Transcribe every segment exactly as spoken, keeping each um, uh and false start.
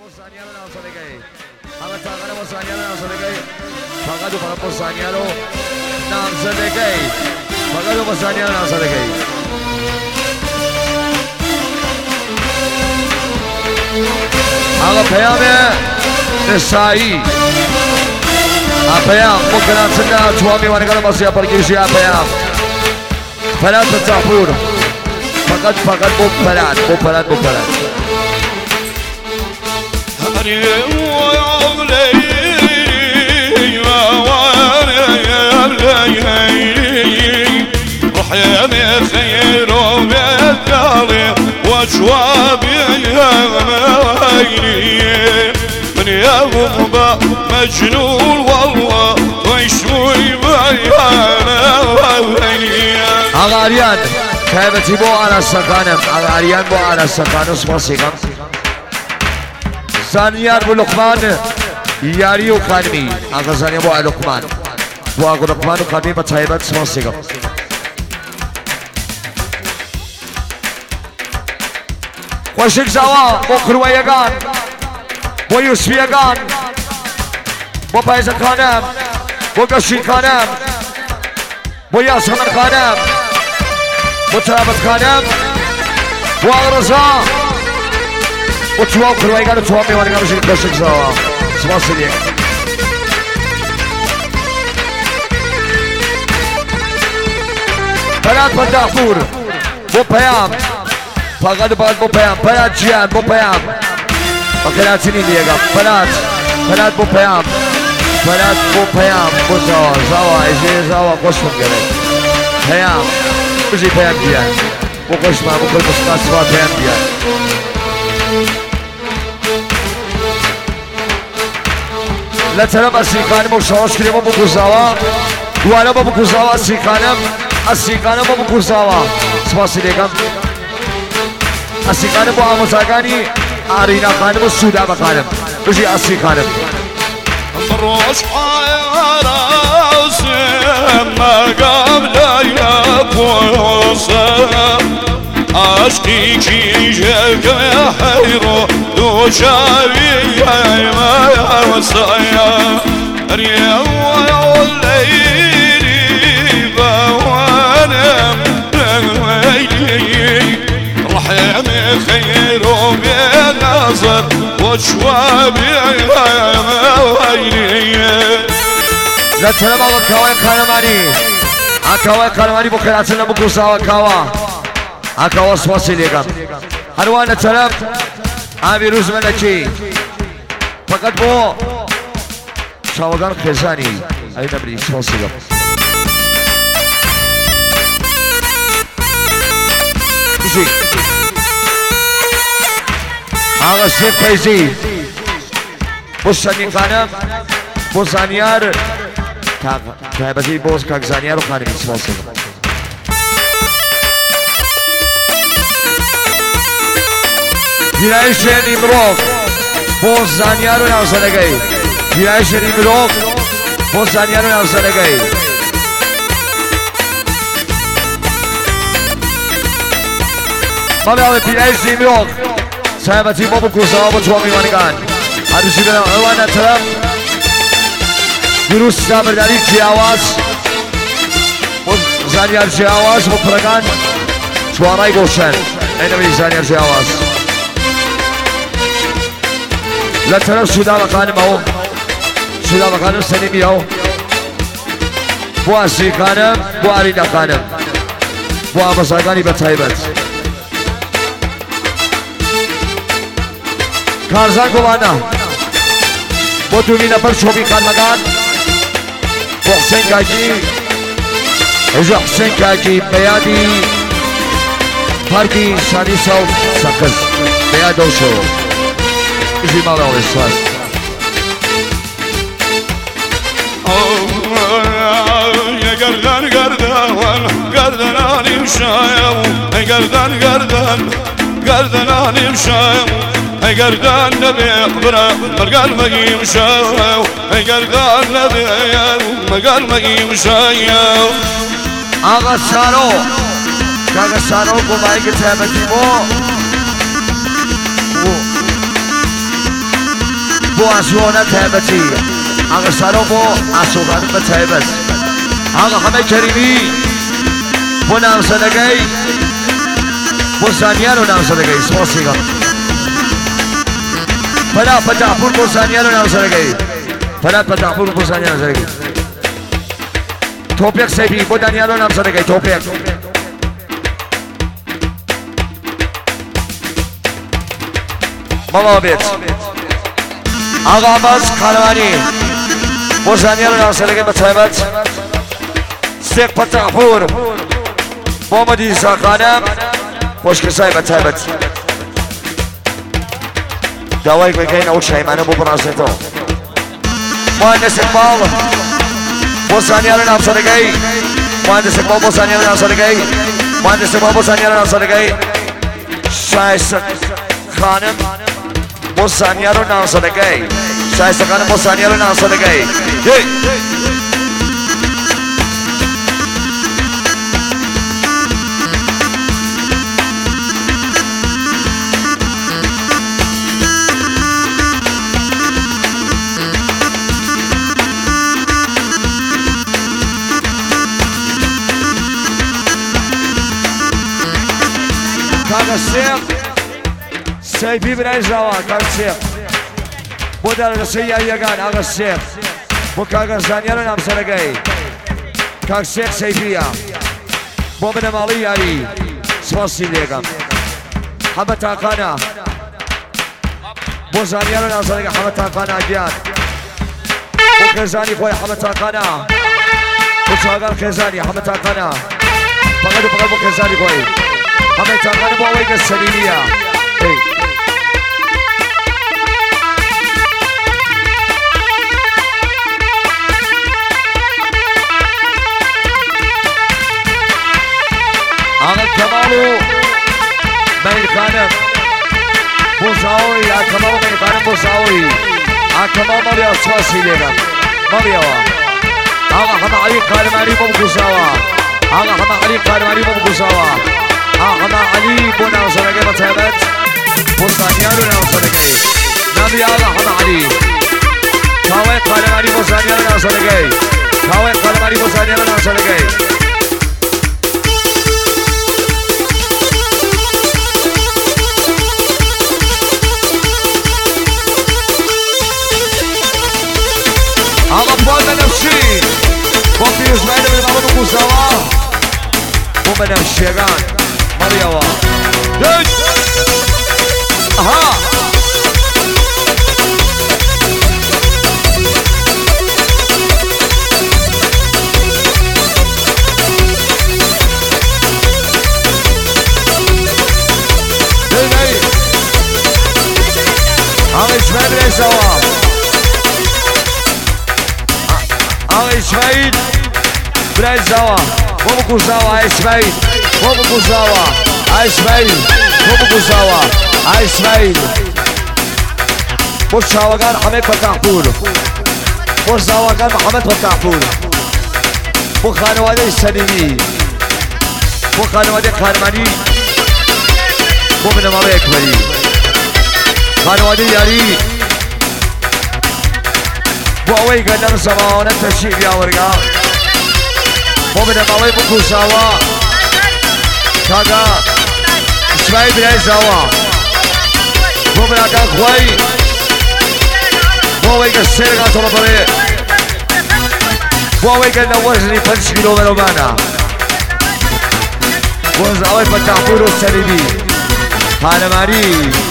Pozzaniano نازنگی همه تاقن Pozzaniano نازنگی فقط و فقط Pozzaniano نازنگی فقط و Pozzaniano نازنگی آقا پیام نسایی پیام ممکنه سنده چوامی وانگان بسیار پرگیشی پیام پرد تطافور فقط فقط بو پرد بو پرد بو پرد رحياني خير وبيتالي وجوابي من يوم مجنون والله ويشوي بيانا اغاريان كيفتي بو على سكانم اغاريان بو على سكانم سماسيكم زانيار بو لقمان ياري وخانمي اغا زانيار بو لقمان بو اغا لقمان وخانمي بطيبت سماسيكم وشك زوا بو خرويگان بو يوسفيگان بو پايزن خانم بو گشين خانم بو ياسمن خانم بو ترابت خانم بو اغرزا بو چواب خرويگان و چواب میوانگان بشين وشك زوا سماسيك بلاد بدافور بو پیام فقط فقط بو پیام پرد جیان بو پیام بخیرات سنین دیگم پرد پرد بو پیام پرد بو پیام بو زوا زوا ایجی زوا خوشم گره پیام بجی پیام جیان بو خوشم بو کل بسکات سوا پیام جیان لطرف اسیقانم و شواش کریم بو گزاوا دوالا بو گزاوا اسیقانم اسیقانم بو گزاوا سپاسی دیگم اسی خانم با آموزگانی آرینا خانم و سودا بخانم بجی اسی خانم روش حراسم ما قبل يبوسم عشقي كي جاك يا حيرو دو شاوي ما وصايا ريا والليل بوانم رحيمي خير وبيناصر وشوابي لا تلم آقا کاوای قهرمانی کاوای قهرمانی بو خیراتنا بو گوساوا کاوا کاوا سپاسی لیگم هروان تلم آبی روز ملکی فقط بو شاوگان خیزانی ای نبری سپاسی لیگم بشی آقا سیف پیزی بو سنین خانم بو زانیار تایبتی بوز کاک زانیار رو خانمی سپاسی گیرایش نیمروک بو زانیار رو نوزنگی گیرایش نیمروک بو زانیار رو نوزنگی ما به گیرایش نیمروک تایبتی بو بکوزا بو چوا میوانگان هرشی بدم اوان طرف دیروز سابرداری چی آواز و زانیار چی آواز و پرگان چوارای گوشن اینمی زانیار چی آواز لطرف شودا بخانم او شودا بخانم سنیمی او بو اسی خانم بو آرینا خانم بو آموزگانی به طیبت کارزان گوانا بو دومی نفر شوبی خان مگان بو حسین کاکی ایجا حسین کاکی بیادی پارکی شانی سو سکز بیادو شو ایجی مالا و اسواز گردن گردن گردنانیم شایم گردن گردن گردنانیم شایم گردن نبی برا مرگال مگیم شایم گردن نبی مرگال مگیم شایم آقا سارو کاغا سارو کو بائی که تیمتی بو بو اسوانه تایبتی آقا سرا بو اسوانه به تایبت آقا همه کریمی بو نامزدگی بو ثانیه رو نامزدگی سپاسیگم فلا فتحپور بو ثانیه رو نامزدگی فلا فتحپور بو ثانیه رو نامزدگی توپیک سیبی بو دانیه رو نامزدگی توپیک بابا بیت آقا باز خانوانی بو ثانیه رو نامزدگی به تایبت سیق فتحپور با مدیسا خانم خوشکسای به تایبت دوایی که این اوش شیمانه بو براسه تو مهندس اقبال بو ثانیه رو نامزدگی مهندس اقبال بو ثانیه رو نامزدگی مهندس اقبال بو ثانیه رو نامزدگی شایسته خانم بو ثانیه رو نامزدگی شایسته خانم بو ثانیه رو نامزدگی Kaga Seyf Seyfi Birey Zava Kaga Seyf Bu dergisi yayyagan Aga Seyf Bu Kaga Zaniyar'ın amsaragay Kaga Seyf Seyfiya Bu benim alı yari Svasiliyegan Hamad Akana Bu Zaniyar'ın amsaragay Hamad Akana Agyan Bu Khezani koy Hamad Akana Bu Çağal Khezani Hamad Akana Fakat fakat bu Khezani koy हमें चाकाने बावे के सलीमिया आगे कमालू मेरे खाने बुसाओई आ कमालू मेरे खाने बुसाओई आ कमालू मरिया स्वासी लेगा मरिया वा आगे हम अली कारमानी बम गुसावा आगे हम अली कारमानी बम गुसावा آقا علی بو نامزدگی با تایبت بو ثانیه رو نامزدگی نبی آقا همه علی کاوه قلمانی بو ثانیه رو نامزدگی کاوه قلمانی بو ثانیه رو نامزدگی آقا باد نفشی با پیروز مایده به بابا بوساوا بو بنفشیگان Mariawa. Hey! Aha! Hey, hey! Ağ İsmail Rezawa. Ağ İsmail Rezawa. Vamos cruzar İsmail. Vamos Guzawa, a İsmail, vamos Guzawa, a İsmail. Bu şavagan Ahmet Fatahpur. Bu şavagan Ahmet Fatahpur. Bu خانواده سلیمی. Bu خانواده خارمانی. Bu benim alı ekmeli. خانواده یاری. Bu avayı gönlüm zamanı teşhir yavrga. Bu benim alı bu Guzawa. Kaga İsmail Birey Zava Bu bırakan Kuay Bu avayı ka serga tola pare Bu avayı ka nawazni पाँच kilo में रोमाना Bu avayı Fatahpur Salibi Halamari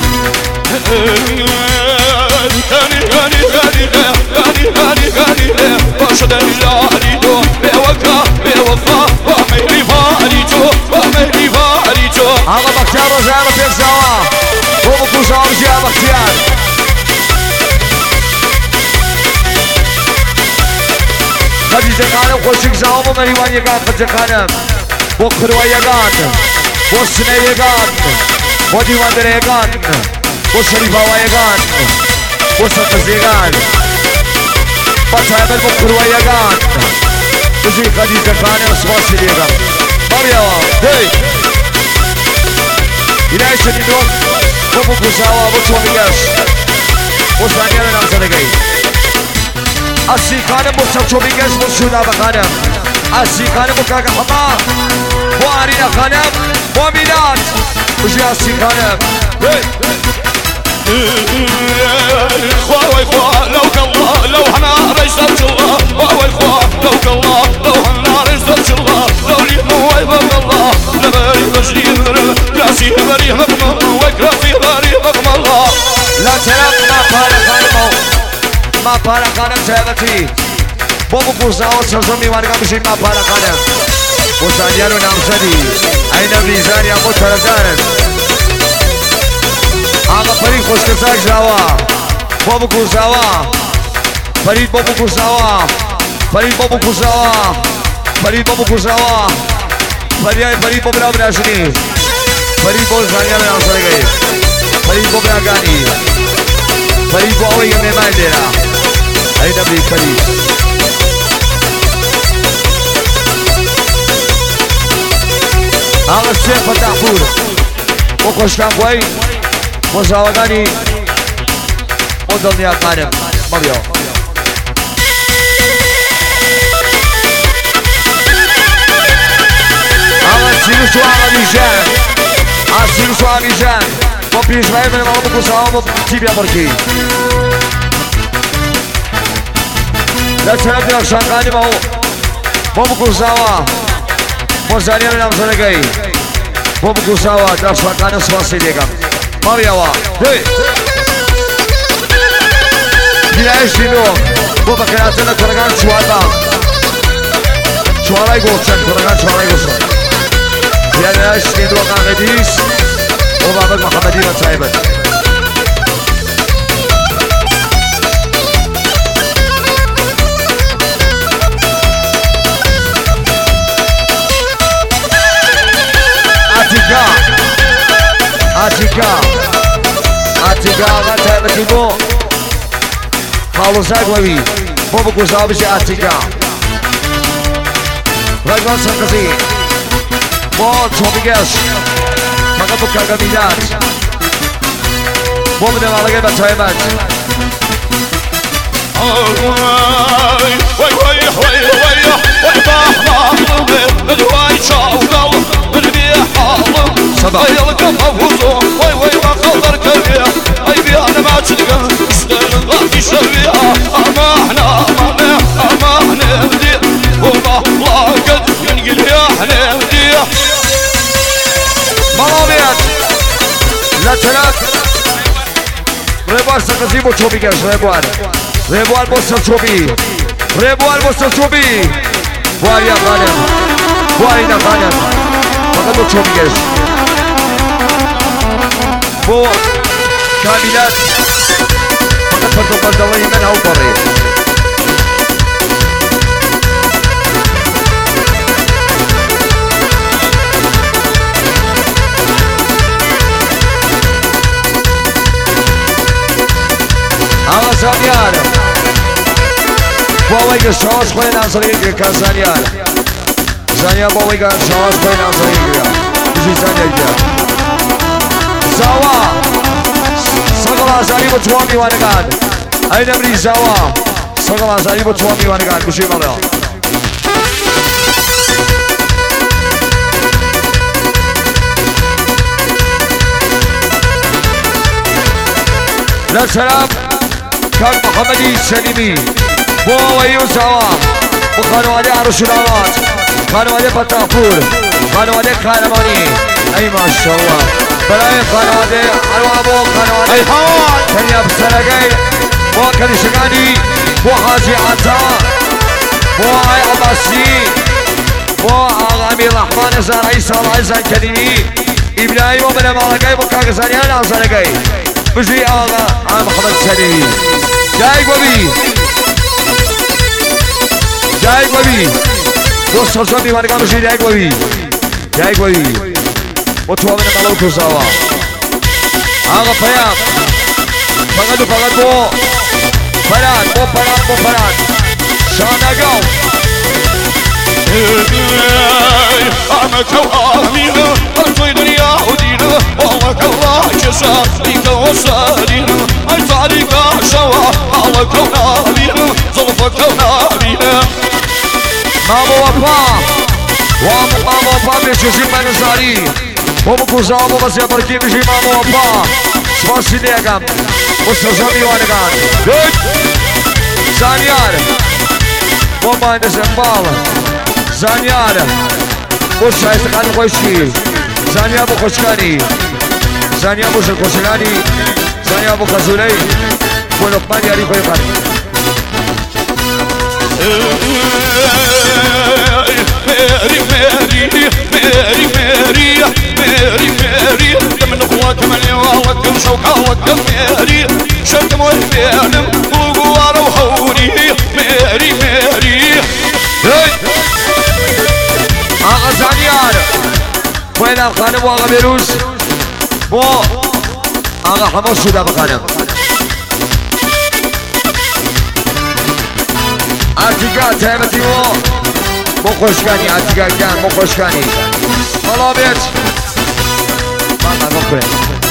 Hani hani hani hani hani hani Başa denizleri do Be vaka be vafa Ve mehri fari to Ve mehri fari to Ağa Bahtiyar Rozayana pek zava Bu bu kusa avcıya Bahtiyar Khadija Khanım Khoşik zava bu mehrivan yegan Khadija Khanım Bu kırva yegan Bu sine yegan Bu divandere yegan Bu Şerif Hava yegan Bu Sakız yegan Batayabel bu kırva yegan Bizi Khadija Khanım Svasi yegan Mariawa Hey İlahi senin yok Bu bu kusawa bu çoğu yaş Bu saniyenin amsadaki خانم مصطفى بيجاز مسونا بخانم عسي خانم وكاك حما وارينا خانم وميلاد وجي عسي خانم اخوة اخوة لو كالله لو حنا رجل الله اخوة اخوة لو كالله لو حنا رجل الله لو لي موي بالله لباري تشريف كاسي باري حكم وكرافي باري حكم الله لا سلام ما فارق خانم ما فارق خانم سيبتي بابو كوزاو سرزمي وارغا بشي ما فارق خانم وسانيانو نامزدي اين ميزان يا متردارن آقا فرید خوشکساک زاوا بابو کوزاوا فرید بابو کوزاوا فرید بابو کوزاوا فرید بابو کوزاوا فرید فرید بابو رام ناشنی فرید بابو زانیا میں نام سرے گئے فرید بابو راگانی فرید بابو یہ مہمان دے رہا اے نبی فرید آقا شیخ فتح پور وہ خوشکان بوائی مزاوگانی مدلنیا خانم مبیو آقا سیلوشو آقا بیشن آقا سیلوشو آقا بیشن با پیشوهای من مالا بکوسا و تیبیا برکی لچنب دینا شنگانی باو با بکوسا و مزانیا من امزانه گئی با بکوسا و در شنگانی سواسی دیگم ماریاوا هی دیرایش دیدو با بکراتنا کرگان چوالبا چوالای گوشن کرگان چوالای گوشن دیرایش دیدو قاقدیس و بابک محمدی و صاحبت اتیکا اتیکا اتیکا آقا تایبتی بو خالوزای گوی بابو گوزاو بشی اتیکا رجوان سنگزی با چومیگش فقط بو کاگا میداد بابو نمالگه با تایمت وای وای وای وای وای باه باه بدوای شاوقاو بدبي حاضر صباح يلقى مفوزو وي وي ما خضر كبير اي بي انا ما تلقى اشتغل غادي شبيه اما احنا اما اما احنا بدي والله الله قد ينقل يا احنا بدي مالابيات لا تلات ريبوار سنگزی بو چوبی گرش ريبوار ريبوار بو سر چوبی ريبوار بو سر چوبی واریا خانم وارینا خانم فقط بو چوبی گرش بو كاملات فقط فردو قردواني من هاو بري آقا زانیار بابایی که شانس خواه نانسانی که زانیار زانیار بابایی که شانس خواه نانسانی که بجی زانیار که زاوا سقل آزاری با چوان میوانگان این امری زاوا سقل آزاری با چوان میوانگان بشی مالا لسلام كان محمدي سليمي بو ويو زاوا وخانواده عرش الامات خانواده فتحپور خانواده خانمانی ای ماشاءالله برای خانواده الوابو خانواده ای حال تنیا بسرگی بو کنشگانی بو حاجی عطا بو آی عباسی بو آقا امیر رحمان زرعی سالعی زنکدیمی ابراهیم و من مالگی بو کاغزانیان آزانگی بجي آغا عام محمد سليمي جاي قوي جاي قوي دوست سرزمي وارقا بجي جاي قوي جاي قوي وتوا من ملو كوزاوا آغا فيام فقط فقط بو فراد بو فراد بو فراد شانا قوم أعمى كوامينا أرجو دنيا ودينا والله كالله جزا ليك وصالينا الفارقة شوا هواك ونابينا ظلفك ونابينا مامو وفا ومامو وفا بيشوزي من زاري ومكو زامو بس يا بركي بيجي مامو وفا سباسي ليكم وسترزامي وانقان good زانيار وما نزنبال زانيار وش هايستقان خوشي زانيار ابو خوشكاني زانيار ابو خوشكاني زانيار ابو خزولي ولقمان ياري خوي قاري ميري ميري ميري ميري ميري ميري من اخوات من يواوكم شوكاوكم ميري شكم ويفينم وقوار وحوري ميري ميري آقا زانيار وين الخانم واغا بيروز بو آقا حمو شده بخانم اتیگا تیمتی و مخوشگانی اتیگا گن مخوشگانی حالا بیت من من بکنه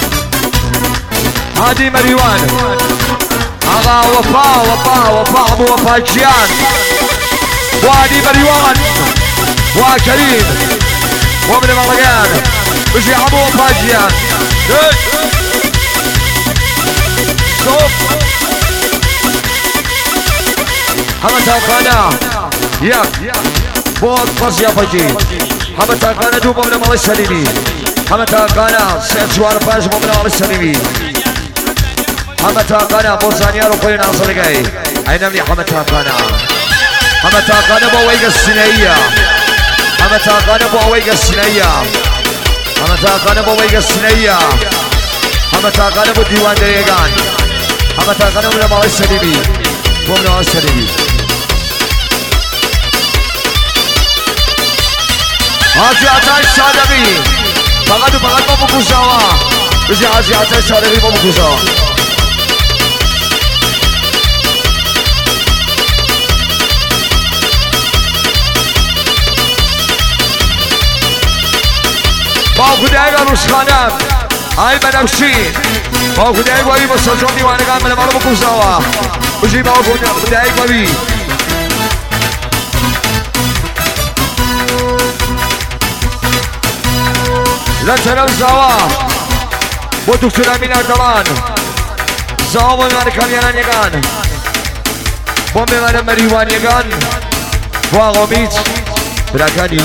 هادی مریوان آقا وفا وفا وفا ابو وفا جیان وهادی مریوان وكريم وابن مرقان بجي ابو وفا جيان صوف حمد القناة ياك بود فاز يا فجي حمد القناة دوب ابن مال السليمي حمد القناة سيد شوار فاز ابن مال السليمي حمد القناة موسانيار وقوي ناصر جاي اين مني حمد القناة حمد القناة بويق السنية حمد القناة بويق السنية حمد القناة بويق السنية حمد القناة بديوان ديقان حمد القناة ابن مال السليمي وابن مال السليمي حاجی عطای صادقی فقط و فقط با بکوزاوا بجی حاجی عطای صادقی با بکوزاوا با خدای روش خانم ای بنفشی با خدای بایی مسلسل دیوانگان من مارو بکوزاوا بجی با خدای بایی لسنا زوا بو دكتور امين اردلان زوا من كاميران يغان بو من مريوان يغان بو غوميت براكاني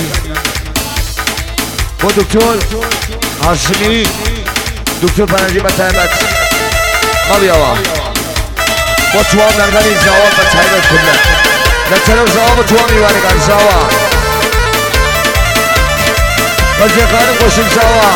بو دكتور هاشمي دكتور بنجي متهمت مبيوا بو توام نرغاني زوا متهمت كلها لسنا زوا بو توامي وانغان زوا بچه خانم خوشم سوا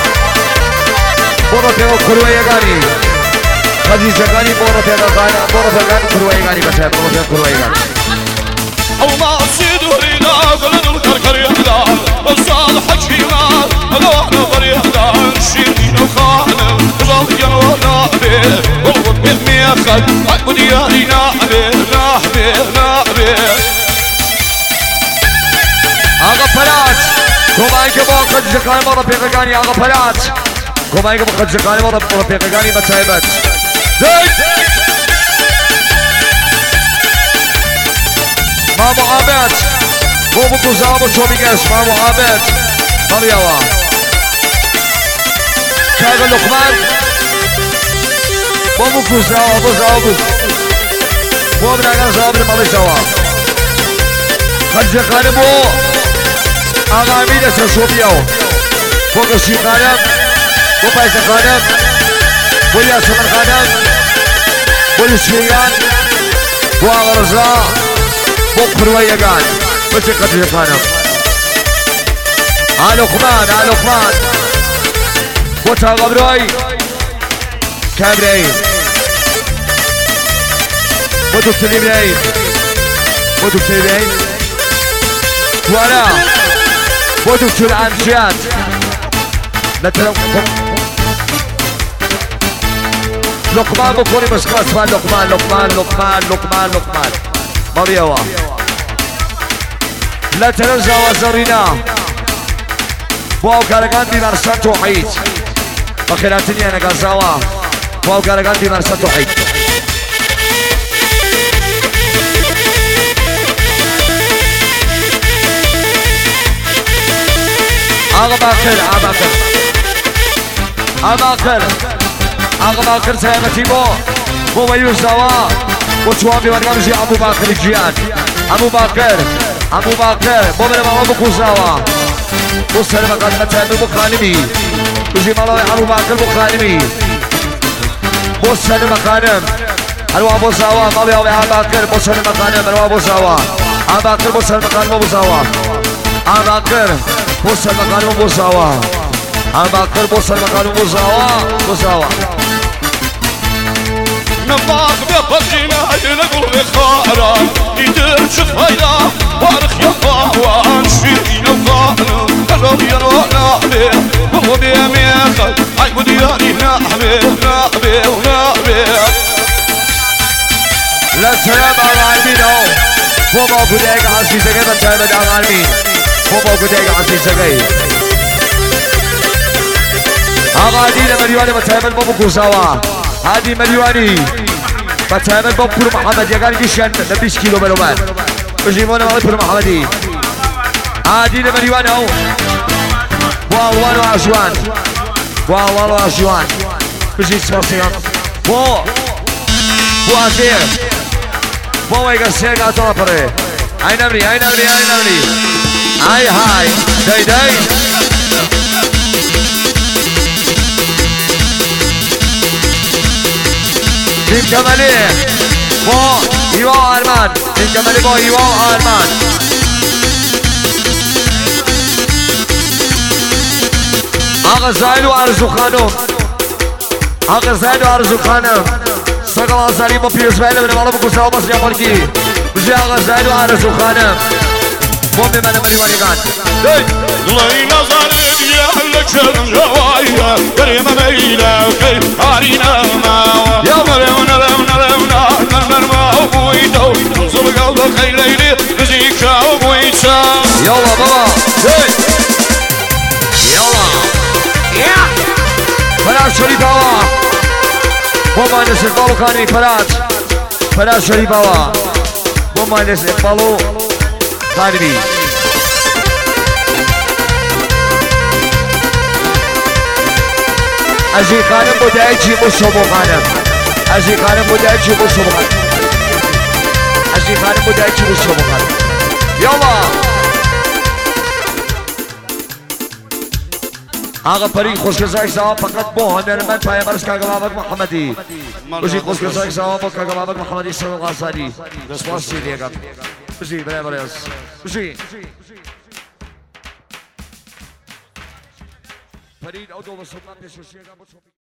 برو پیغا کروه یگانی خدیجه گانی برو پیغا خانم برو پیغا کروه یگانی بچه برو پیغا کروه یگانی الله سيدوري لا قلن الكركر يهدى الصال حكيما اغوان نظر يهدى شيري الخانم ظل ونابي والغد بهمي اخد حق دياري نابي نابي نابي آقا پلات کمایی که با خدیجه خانم برو پیغا گانی آقا پلات کمایی که با خدیجه خانم برو پیغا گانی بچه بچ مامو عابد بو بکو زابو شو میگش مامو عابد مريوا شايف لقمان بو بکو زابو زابو بو ابن اگر زابو مالي زوا خدجه خانم بو آقا امید سرشو بیاو بو کشی خانم بو پیسه خانم بو یاسمن خانم بو یسمیان بو آقا رزا بو خرویگان بچه قدر خانم آل لقمان آل لقمان بو تا غبرای کامرین بو دکتر ابراهیم بو دکتر ابراهیم وانا بو دکتر امجاد نتلو لقمان بکنی مسکا اسمان لقمان لقمان لقمان لقمان لقمان مريوا لا تنزع وزرنا بو كارغان دي مرسان توحيد بخيراتني انا غزاوا بو كارغان دي مرسان توحيد آقا باکر آقا باکر آقا باکر آقا باکر سیامتی بو بو ویوزاوا بو چوان بیوانگام جی ابو باکر جیان ابو باکر ابو باکر بو بره ماما بو کوزاوا بو سر مقاد متعمل بو خانمی بجی ماما ابو باکر بو خانمی بو سر مقادم الو ابو زاوا ماما ابو باکر بو سر مقادم الو ابو زاوا ابو باکر بو سر مقادم ابو زاوا ابو باکر بو سر مقادم ابو زاوا ابو باکر بو سر مقادم ابو زاوا ابو زاوا نماك بقصينا لنقول بخاران يدير شفايدا وارخ يطاوان شيرين وقانا قلب يرونا به وهو بيميخل عيب دياري نحبه نحبه ونحبه لا سلام على العالمين اهو بابا قديك عزيزة كيف تساعد على العالمين بابا قديك عزيزة كيف آقا دينا مريواني بتساعد بابا كوزاوا هادي مريواني بتساعد بابا كورو محمد يقال ديشان نبيش كيلو ملومان وجيبونا مالي كورو محمدي هادي مريواني اهو والوان وعجوان والوان وعجوان بجي سواسيان بو بو عزير بو ويقا سيقا طرفري اي نمري اي نمري اي نمري اي هاي داي داي تیم کمالی با ایوا آرمان تیم کمالی با ایوا آرمان آقا زاید و آرزو خانم آقا زاید و آرزو خانم سقل آزاری با پیروز بیله بنه مالا بکوسه ها باسی یامال کی بجی آقا زاید و آرزو خانم بوم منه مریوانی گان الله نظر لك شرم جوايا كريم ميلا كريم عارينا ما يا مريونا لونا لونا نرمى وبويتو نصب قلبك اي ليلي بزيك وبويتا يلا بابا يلا يا فراس شريف هوا بابا نس اقبالو خاني فراس فراس شريف هوا بابا نس اقبالو خاني ازی خانم بودای چی مشو خانم ازی خانم بودای چی مشو خانم ازی خانم بودای چی مشو خانم یالا آقا پری خوشگذاری سواب فقط با هنرمند پیامبرش کاغا بابک محمدی بزی خوشگذاری سواب با کاغا بابک محمدی صلی الله علیه و سپاسی دیگه بزی برای برای بزی فرید او دو سلطان پیشوشیه